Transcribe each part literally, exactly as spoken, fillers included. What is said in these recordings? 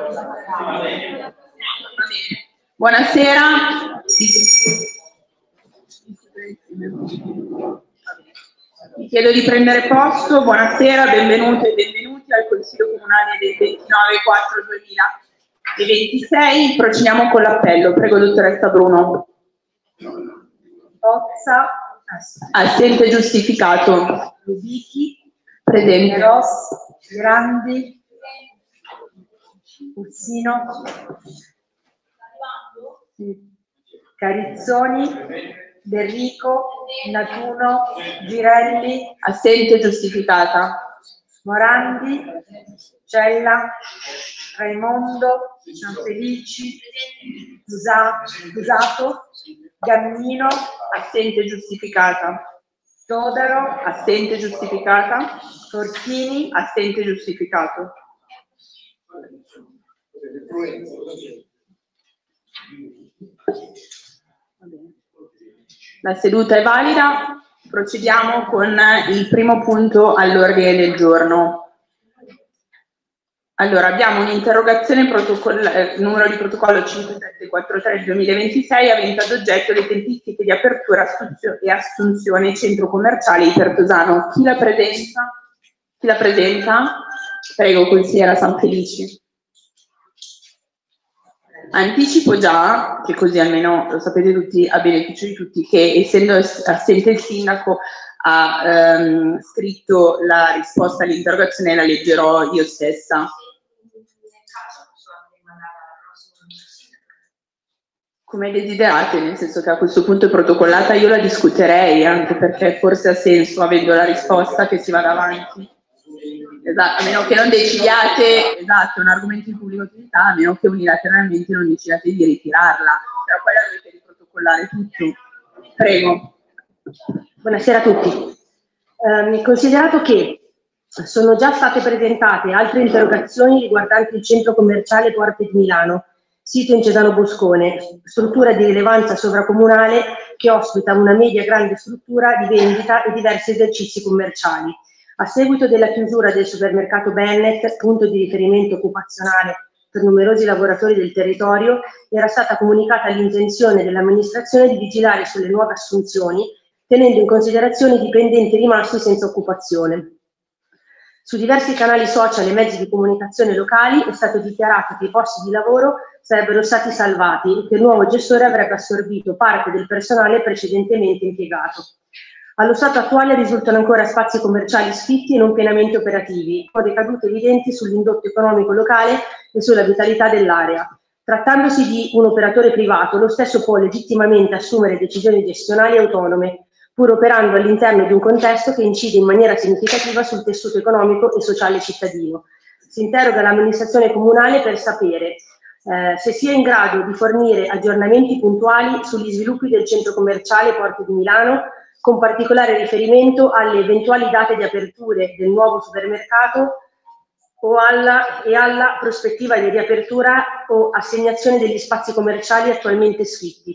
Buonasera. Vi chiedo di prendere posto. Buonasera, benvenute e benvenuti al Consiglio Comunale del ventinove quattro duemilaventisei. Procediamo con l'appello. Prego, dottoressa Bruno. Pozza, assente giustificato. Lubichi, Presente. Ross, Grandi, Ursino, Carizzoni, Berrico, Natuno, Girelli, Assente giustificata. Morandi, Cella, Raimondo, Sanfelici, Usato, Gammino, Assente giustificata. Todaro, Assente giustificata. Forchini, Assente giustificato. La seduta è valida. Procediamo con il primo punto all'ordine del giorno. Allora, abbiamo un'interrogazione eh, numero di protocollo cinquantasette quarantatré duemilaventisei avente ad oggetto le tempistiche di apertura e assunzione centro commerciale di Pertosano. Chi la presenta? Chi la presenta? Prego, consigliera Sanfelici. Anticipo già, che così almeno lo sapete tutti, a beneficio di tutti, che essendo assente il sindaco ha ehm, scritto la risposta all'interrogazione e la leggerò io stessa. Come desiderate, nel senso che a questo punto è protocollata, io la discuterei, anche perché forse ha senso, avendo la risposta, che si vada avanti. Esatto, a meno che non decidiate, esatto, è un argomento di pubblica utilità, a meno che unilateralmente non decidiate di ritirarla, però poi la dovete riprotocollare tutto. Prego. Buonasera a tutti. Eh, considerato che sono già state presentate altre interrogazioni riguardanti il centro commerciale Porte di Milano, sito in Cesano Boscone, struttura di rilevanza sovracomunale che ospita una media grande struttura di vendita e diversi esercizi commerciali. A seguito della chiusura del supermercato Bennett, punto di riferimento occupazionale per numerosi lavoratori del territorio, era stata comunicata l'intenzione dell'amministrazione di vigilare sulle nuove assunzioni, tenendo in considerazione i dipendenti rimasti senza occupazione. Su diversi canali social e mezzi di comunicazione locali è stato dichiarato che i posti di lavoro sarebbero stati salvati e che il nuovo gestore avrebbe assorbito parte del personale precedentemente impiegato. Allo stato attuale risultano ancora spazi commerciali sfitti e non pienamente operativi, con ricadute evidenti sull'indotto economico locale e sulla vitalità dell'area. Trattandosi di un operatore privato, lo stesso può legittimamente assumere decisioni gestionali autonome, pur operando all'interno di un contesto che incide in maniera significativa sul tessuto economico e sociale cittadino. Si interroga l'amministrazione comunale per sapere eh, se sia in grado di fornire aggiornamenti puntuali sugli sviluppi del centro commerciale Porte di Milano, con particolare riferimento alle eventuali date di aperture del nuovo supermercato o alla, e alla prospettiva di riapertura o assegnazione degli spazi commerciali attualmente sfitti.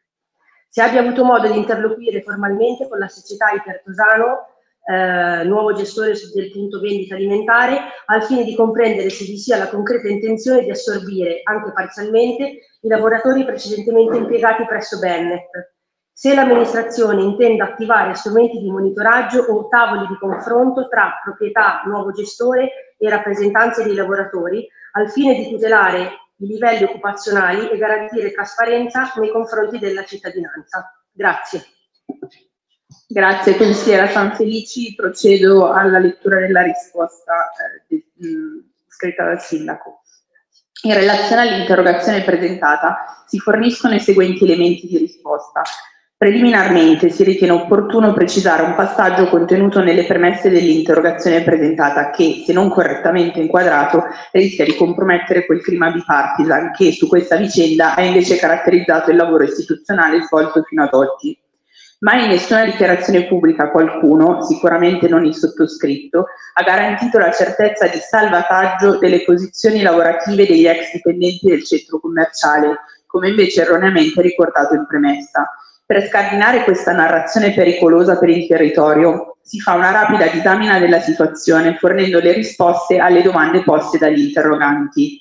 Si abbia avuto modo di interloquire formalmente con la società Ipertosano, eh, nuovo gestore del punto vendita alimentare, al fine di comprendere se vi sia la concreta intenzione di assorbire, anche parzialmente, i lavoratori precedentemente impiegati presso Bennett. Se l'amministrazione intenda attivare strumenti di monitoraggio o tavoli di confronto tra proprietà, nuovo gestore e rappresentanze dei lavoratori, al fine di tutelare i livelli occupazionali e garantire trasparenza nei confronti della cittadinanza. Grazie. Grazie consigliera Sanfelici. Procedo alla lettura della risposta eh, di, mh, scritta dal sindaco. In relazione all'interrogazione presentata si forniscono i seguenti elementi di risposta. Preliminarmente si ritiene opportuno precisare un passaggio contenuto nelle premesse dell'interrogazione presentata che, se non correttamente inquadrato, rischia di compromettere quel clima bipartisan che su questa vicenda ha invece caratterizzato il lavoro istituzionale svolto fino ad oggi. Mai in nessuna dichiarazione pubblica qualcuno, sicuramente non il sottoscritto, ha garantito la certezza di salvataggio delle posizioni lavorative degli ex dipendenti del centro commerciale, come invece erroneamente ricordato in premessa. Per scardinare questa narrazione pericolosa per il territorio, si fa una rapida disamina della situazione, fornendo le risposte alle domande poste dagli interroganti.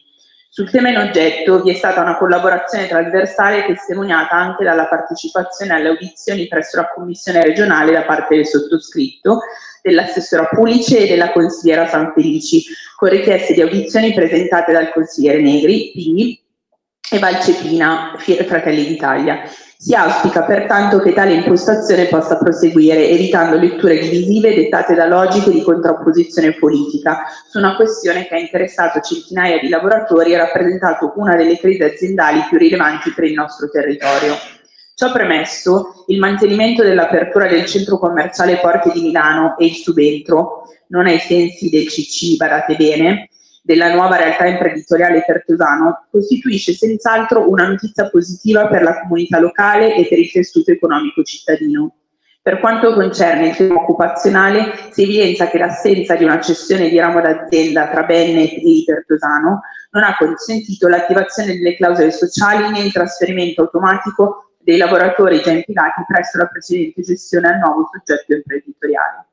Sul tema in oggetto vi è stata una collaborazione trasversale testimoniata anche dalla partecipazione alle audizioni presso la Commissione regionale da parte del sottoscritto, dell'assessora Pulice e della consigliera Sanfelici, con richieste di audizioni presentate dal consigliere Negri, Pini e Valcepina, Fratelli d'Italia. Si auspica pertanto che tale impostazione possa proseguire, evitando letture divisive dettate da logiche di contrapposizione politica su una questione che ha interessato centinaia di lavoratori e rappresentato una delle crisi aziendali più rilevanti per il nostro territorio. Ciò premesso, il mantenimento dell'apertura del centro commerciale Porte di Milano e il subentro, non ai sensi del C C, badate bene, della nuova realtà imprenditoriale pertosano, costituisce senz'altro una notizia positiva per la comunità locale e per il tessuto economico cittadino. Per quanto concerne il tema occupazionale, si evidenzia che l'assenza di una cessione di ramo d'azienda tra Bennet e i Pertosano non ha consentito l'attivazione delle clausole sociali né il trasferimento automatico dei lavoratori già impiegati presso la precedente gestione al nuovo soggetto imprenditoriale.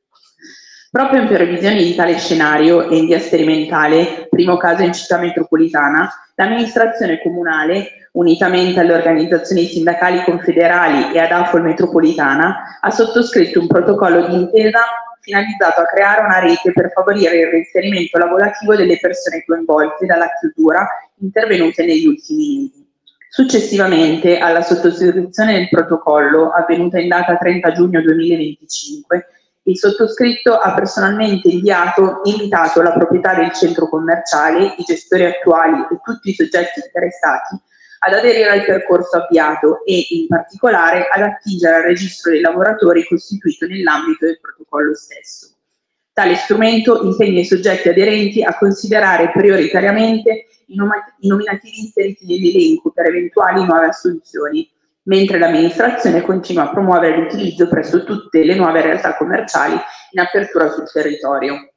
Proprio in previsione di tale scenario e in via sperimentale, primo caso in città metropolitana, l'amministrazione comunale, unitamente alle organizzazioni sindacali confederali e ad AFOL metropolitana, ha sottoscritto un protocollo d'intesa finalizzato a creare una rete per favorire il reinserimento lavorativo delle persone coinvolte dalla chiusura intervenute negli ultimi mesi. Successivamente alla sottoscrizione del protocollo, avvenuta in data trenta giugno duemilaventicinque, il sottoscritto ha personalmente inviato e invitato la proprietà del centro commerciale, i gestori attuali e tutti i soggetti interessati ad aderire al percorso avviato e, in particolare, ad attingere al registro dei lavoratori costituito nell'ambito del protocollo stesso. Tale strumento impegna i soggetti aderenti a considerare prioritariamente i nominativi inseriti nell'elenco per eventuali nuove assunzioni, mentre l'amministrazione continua a promuovere l'utilizzo presso tutte le nuove realtà commerciali in apertura sul territorio.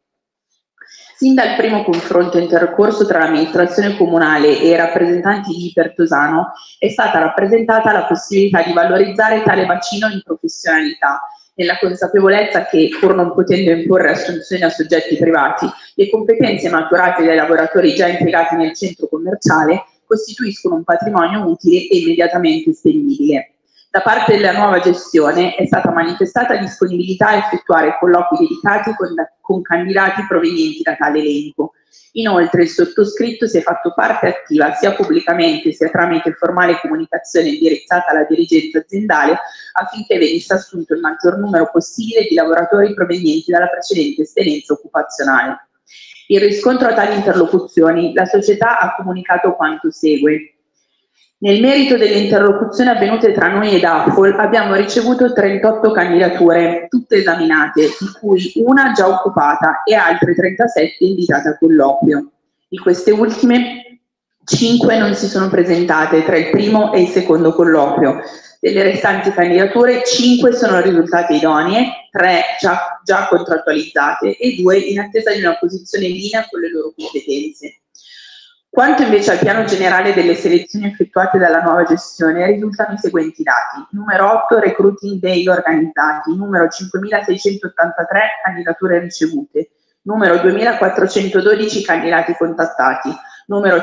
Sin dal primo confronto intercorso tra l'amministrazione comunale e i rappresentanti di Pertosano è stata rappresentata la possibilità di valorizzare tale bacino in professionalità, nella consapevolezza che, pur non potendo imporre assunzioni a soggetti privati, le competenze maturate dai lavoratori già impiegati nel centro commerciale costituiscono un patrimonio utile e immediatamente spendibile. Da parte della nuova gestione è stata manifestata disponibilità a effettuare colloqui dedicati con, con candidati provenienti da tale elenco. Inoltre il sottoscritto si è fatto parte attiva sia pubblicamente sia tramite formale comunicazione indirizzata alla dirigenza aziendale affinché venisse assunto il maggior numero possibile di lavoratori provenienti dalla precedente esperienza occupazionale. In riscontro a tali interlocuzioni, la società ha comunicato quanto segue. Nel merito delle interlocuzioni avvenute tra noi ed AFOL abbiamo ricevuto trentotto candidature, tutte esaminate, di cui una già occupata e altre trentasette invitate a colloquio. Di queste ultime, cinque non si sono presentate tra il primo e il secondo colloquio. Delle restanti candidature, cinque sono risultate idonee, tre già, già contrattualizzate e due in attesa di una posizione in linea con le loro competenze. Quanto invece al piano generale delle selezioni effettuate dalla nuova gestione, risultano i seguenti dati. Numero otto, recruiting day organizzati, numero cinquemilaseicentottantatré candidature ricevute, numero duemilaquattrocentododici candidati contattati, numero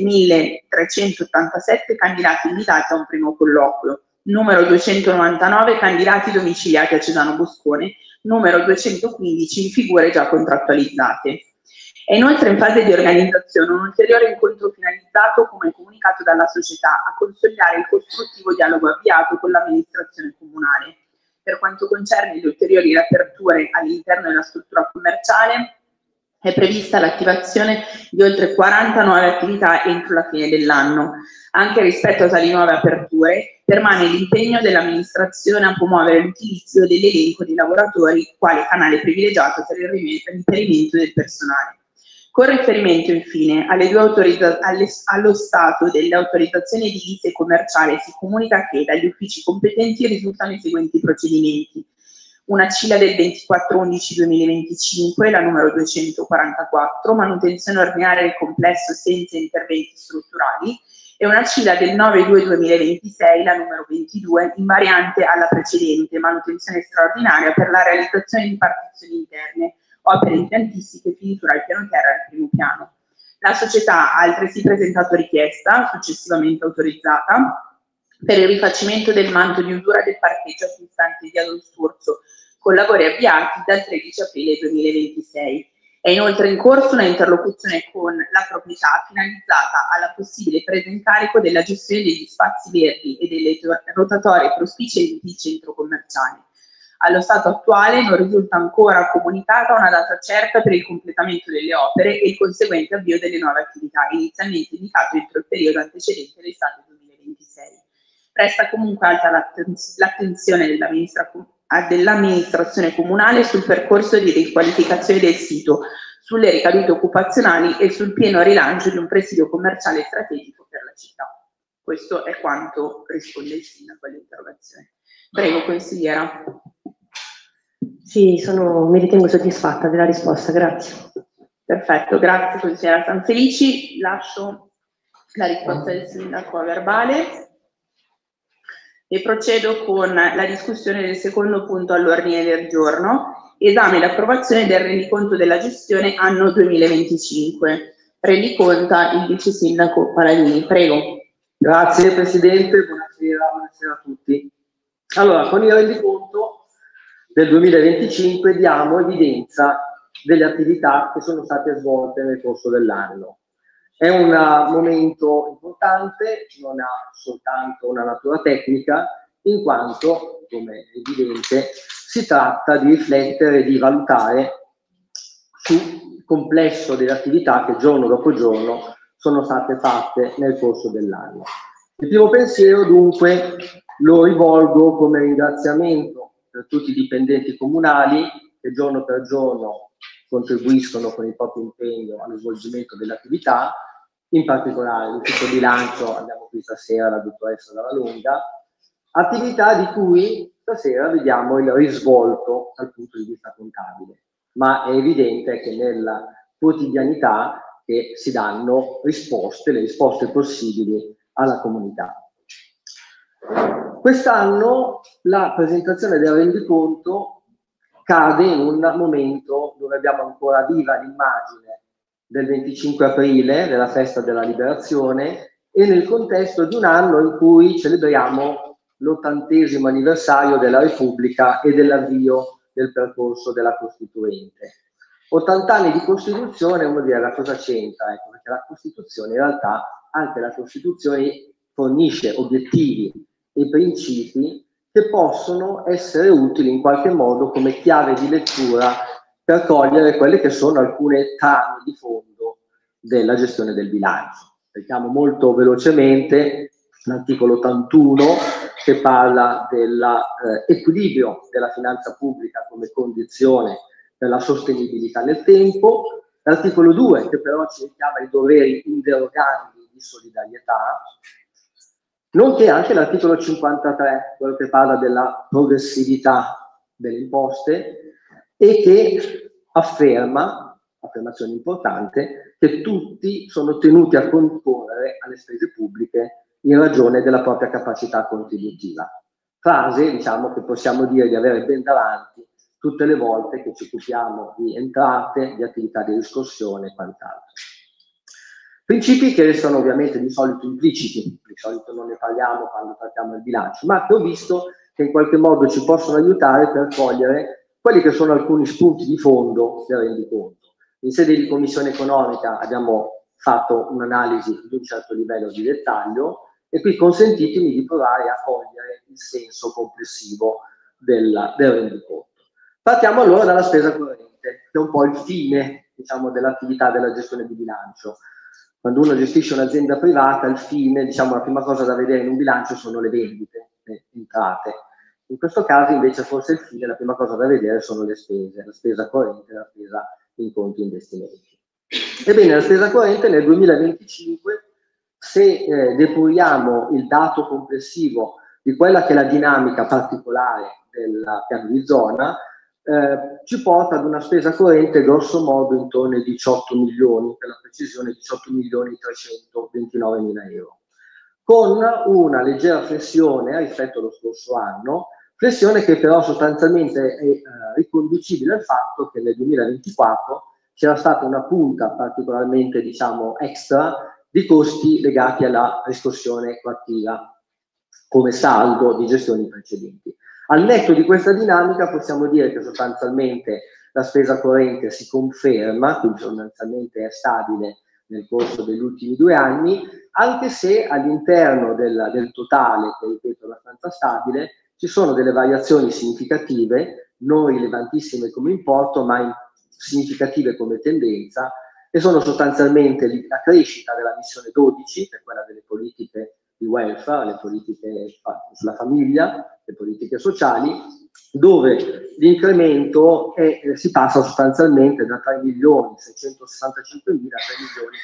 milletrecentottantasette candidati invitati a un primo colloquio, numero duecentonovantanove candidati domiciliati a Cesano Boscone, numero duecentoquindici figure già contrattualizzate. È inoltre in fase di organizzazione un ulteriore incontro finalizzato, come comunicato dalla società, a consolidare il costruttivo dialogo avviato con l'amministrazione comunale. Per quanto concerne le ulteriori riaperture all'interno della struttura commerciale, è prevista l'attivazione di oltre quaranta nuove attività entro la fine dell'anno. Anche rispetto a tali nuove aperture, permane l'impegno dell'amministrazione a promuovere l'utilizzo dell'elenco dei lavoratori quale canale privilegiato per il riferimento del personale. Con riferimento infine alle due autorizza- alle, allo stato delle autorizzazioni edilizie e commerciali, si comunica che dagli uffici competenti risultano i seguenti procedimenti. Una C I L A del ventiquattro undici duemilaventicinque, la numero duecentoquarantaquattro, manutenzione ordinaria del complesso senza interventi strutturali, e una C I L A del nove due duemilaventisei, la numero ventidue, invariante alla precedente, manutenzione straordinaria per la realizzazione di partizioni interne, opere impiantistiche, finitura al piano terra e al primo piano. La società ha altresì presentato richiesta, successivamente autorizzata, per il rifacimento del manto di usura del parcheggio antistante via Don Sturzo, con lavori avviati dal tredici aprile duemilaventisei. È inoltre in corso una interlocuzione con la proprietà finalizzata alla possibile presa in carico della gestione degli spazi verdi e delle rotatorie prospicienti di centro commerciale. Allo stato attuale non risulta ancora comunicata una data certa per il completamento delle opere e il conseguente avvio delle nuove attività, inizialmente indicato entro il periodo antecedente l'estate duemilaventisei. Resta comunque alta l'attenzione dell'amministrazione comunale sul percorso di riqualificazione del sito, sulle ricadute occupazionali e sul pieno rilancio di un presidio commerciale strategico per la città. Questo è quanto risponde il sindaco all'interrogazione. Prego, consigliera. Sì, sono, mi ritengo soddisfatta della risposta, grazie. Perfetto, grazie consigliera Sanfelici. Lascio la risposta del sindaco a verbale e procedo con la discussione del secondo punto all'ordine del giorno, esame e approvazione del rendiconto della gestione anno duemilaventicinque. Rendiconta il vice sindaco Paladini, prego. Grazie Presidente, buonasera, buonasera a tutti. Allora, con il rendiconto del duemilaventicinque diamo evidenza delle attività che sono state svolte nel corso dell'anno. È un momento importante, non ha soltanto una natura tecnica, in quanto, come è evidente, si tratta di riflettere e di valutare sul complesso delle attività che giorno dopo giorno sono state fatte nel corso dell'anno. Il primo pensiero dunque lo rivolgo come ringraziamento per tutti i dipendenti comunali che giorno per giorno contribuiscono con il proprio impegno allo svolgimento dell'attività, in particolare l'ufficio bilancio, abbiamo qui stasera la dottoressa Dalla, attività di cui stasera vediamo il risvolto dal punto di vista contabile, ma è evidente che nella quotidianità che si danno risposte, le risposte possibili alla comunità. Quest'anno la presentazione del rendiconto cade in un momento dove abbiamo ancora viva l'immagine del venticinque aprile, della festa della liberazione, e nel contesto di un anno in cui celebriamo l'ottantesimo anniversario della Repubblica e dell'avvio del percorso della Costituente. ottanta anni di Costituzione, uno dirà cosa c'entra? Ecco, perché la Costituzione, in realtà, anche la Costituzione fornisce obiettivi e principi che possono essere utili in qualche modo come chiave di lettura per cogliere quelle che sono alcune trame di fondo della gestione del bilancio. Vediamo molto velocemente l'articolo ottantuno che parla dell'equilibrio eh, della finanza pubblica come condizione per la sostenibilità nel tempo, l'articolo due che però ci richiama i doveri inderogabili di solidarietà, nonché anche l'articolo cinquantatré, quello che parla della progressività delle imposte e che afferma, affermazione importante, che tutti sono tenuti a concorrere alle spese pubbliche in ragione della propria capacità contributiva. Frase, diciamo, che possiamo dire di avere ben davanti tutte le volte che ci occupiamo di entrate, di attività di riscossione e quant'altro. Principi che sono ovviamente di solito impliciti, di solito non ne parliamo quando trattiamo il bilancio, ma che ho visto che in qualche modo ci possono aiutare per cogliere quelli che sono alcuni spunti di fondo del rendiconto. In sede di commissione economica abbiamo fatto un'analisi di un certo livello di dettaglio e qui consentitemi di provare a cogliere il senso complessivo del, del rendiconto. Partiamo allora dalla spesa corrente, che è un po' il fine, diciamo, dell'attività della gestione di bilancio. Quando uno gestisce un'azienda privata, il fine, diciamo, la prima cosa da vedere in un bilancio sono le vendite, le entrate. In questo caso invece forse il fine, la prima cosa da vedere sono le spese, la spesa corrente e la spesa in conti investimenti. Ebbene, la spesa corrente nel duemilaventicinque, se eh, depuriamo il dato complessivo di quella che è la dinamica particolare del piano di zona, eh, ci porta ad una spesa corrente grosso modo intorno ai diciotto milioni, per la precisione diciotto milioni trecentoventinove mila euro, con una leggera flessione rispetto allo scorso anno, flessione che però sostanzialmente è eh, riconducibile al fatto che nel duemilaventiquattro c'era stata una punta particolarmente, diciamo, extra di costi legati alla riscossione coattiva come saldo di gestioni precedenti. Al netto di questa dinamica possiamo dire che sostanzialmente la spesa corrente si conferma, quindi sostanzialmente è stabile nel corso degli ultimi due anni, anche se all'interno del, del totale, che ripeto è abbastanza stabile, ci sono delle variazioni significative, non rilevantissime come importo, ma significative come tendenza, e sono sostanzialmente la crescita della missione dodici, che è quella delle politiche di welfare, le politiche sulla famiglia, le politiche sociali, dove l'incremento è, eh, si passa sostanzialmente da tre milioni seicentosessantacinquemila a tre milioni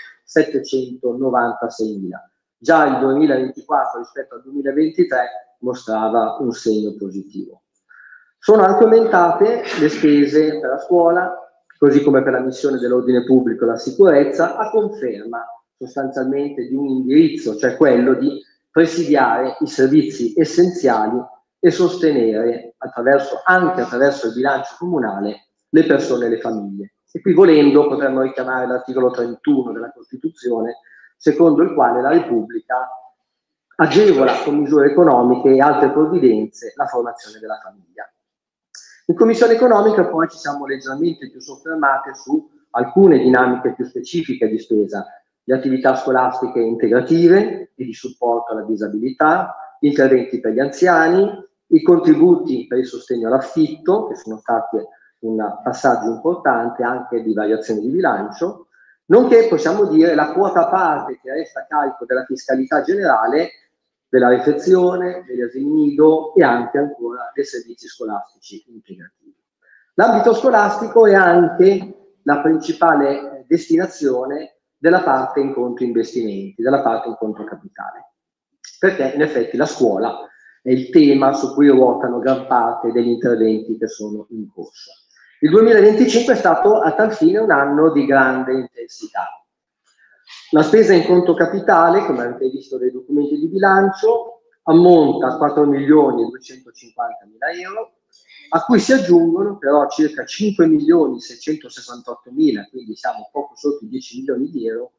settecentonovantaseimila. Già il duemilaventiquattro rispetto al duemilaventitré mostrava un segno positivo. Sono anche aumentate le spese per la scuola, così come per la missione dell'ordine pubblico e la sicurezza, a conferma sostanzialmente di un indirizzo, cioè quello di presidiare i servizi essenziali e sostenere attraverso, anche attraverso il bilancio comunale le persone e le famiglie. E qui volendo potremmo richiamare l'articolo trentuno della Costituzione, secondo il quale la Repubblica agevola con misure economiche e altre provvidenze la formazione della famiglia. In Commissione Economica poi ci siamo leggermente più soffermate su alcune dinamiche più specifiche di spesa, le attività scolastiche integrative e di supporto alla disabilità, gli interventi per gli anziani, i contributi per il sostegno all'affitto, che sono stati un passaggio importante anche di variazione di bilancio, nonché possiamo dire la quota parte che resta a carico della fiscalità generale, della refezione, degli asili nido e anche ancora dei servizi scolastici integrativi. L'ambito scolastico è anche la principale destinazione della parte in conto investimenti, della parte in conto capitale, perché in effetti la scuola è il tema su cui ruotano gran parte degli interventi che sono in corso. Il duemilaventicinque è stato a tal fine un anno di grande intensità. La spesa in conto capitale, come avete visto dai documenti di bilancio, ammonta a quattro milioni duecentocinquantamila euro, a cui si aggiungono però circa cinque milioni seicentosessantottomila, quindi siamo poco sotto i dieci milioni di euro,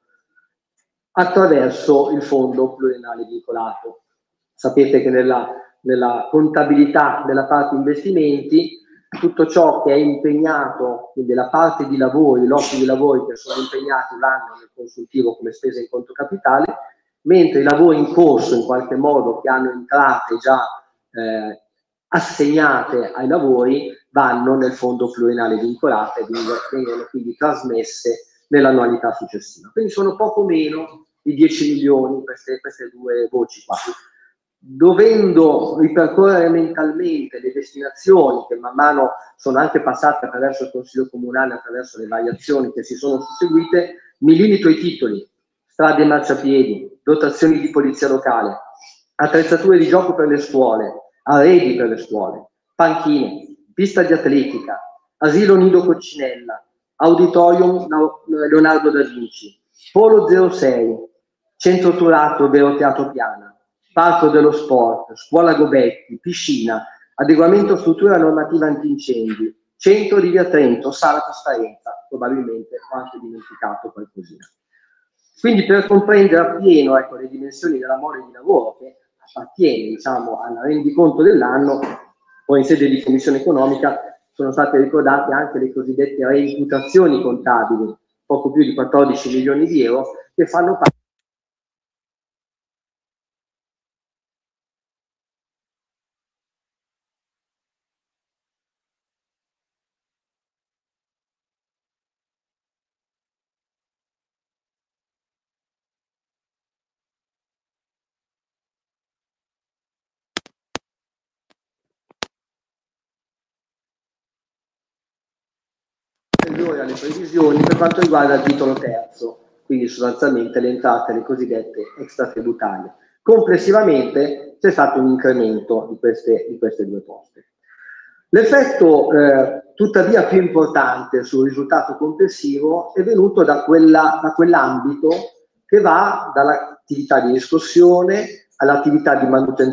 attraverso il fondo pluriennale vincolato. Sapete che nella, nella contabilità della parte investimenti tutto ciò che è impegnato, quindi la parte di lavori, lotti di lavori che sono impegnati vanno nel consultivo come spesa in conto capitale, mentre i lavori in corso in qualche modo che hanno entrate già eh, assegnate ai lavori vanno nel fondo pluriennale vincolato e vengono quindi trasmesse nell'annualità successiva. Quindi sono poco meno di dieci milioni queste, queste due voci qua. Dovendo ripercorrere mentalmente le destinazioni che man mano sono anche passate attraverso il Consiglio Comunale, attraverso le variazioni che si sono susseguite, mi limito ai titoli: strade e marciapiedi, dotazioni di polizia locale, attrezzature di gioco per le scuole, arredi per le scuole, panchine, pista di atletica, asilo Nido Coccinella, auditorium Leonardo da Vinci, Polo zero sei, centro Turato Vero Teatro Piana, Parco dello Sport, Scuola Gobetti, piscina, adeguamento struttura normativa antincendi, centro di Via Trento, sala trasparenza, probabilmente ho anche dimenticato qualcosina. Quindi per comprendere appieno ecco, le dimensioni della mole di lavoro che appartiene diciamo, al rendiconto dell'anno, poi in sede di Commissione Economica sono state ricordate anche le cosiddette reimputazioni contabili, poco più di quattordici milioni di euro, che fanno parte alle previsioni per quanto riguarda il titolo terzo, quindi sostanzialmente le entrate, le cosiddette extratributarie. Complessivamente c'è stato un incremento di queste, di queste due poste. L'effetto eh, tuttavia più importante sul risultato complessivo è venuto da, quella, da quell'ambito che va dall'attività di riscossione all'attività di manutenzione